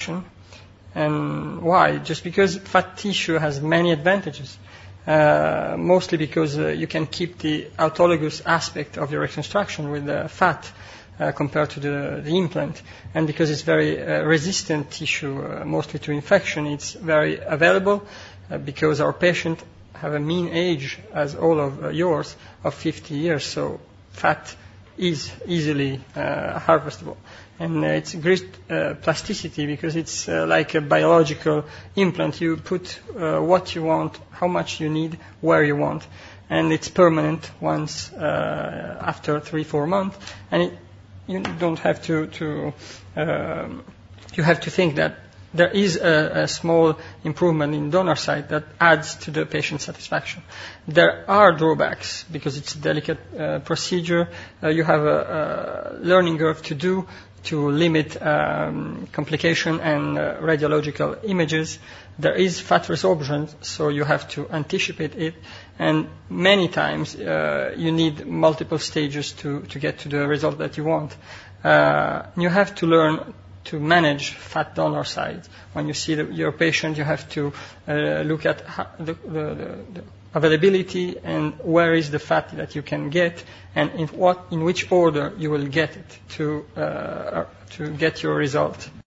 satisfaction. And why? Just because fat tissue has many advantages. Mostly because you can keep the autologous aspect of your reconstruction with the fat compared to the implant. And because it's very resistant tissue, mostly to infection, it's very available because our patients have a mean age, as all of yours, of 50 years. So fat is easily harvestable. And it's great plasticity because it's like a biological implant. You put what you want, how much you need, where you want. And it's permanent once after 3-4 months. And you don't have to you have to think that there is a small improvement in donor side that adds to the patient satisfaction. There are drawbacks because it's a delicate procedure. You have a learning curve to do to limit complication and radiological images. There is fat resorption, so you have to anticipate it. And many times you need multiple stages to get to the result that you want. You have to learn to manage fat donor side. When you see your patient, you have to look at the availability and where is the fat that you can get, and in which order you will get it to get your result.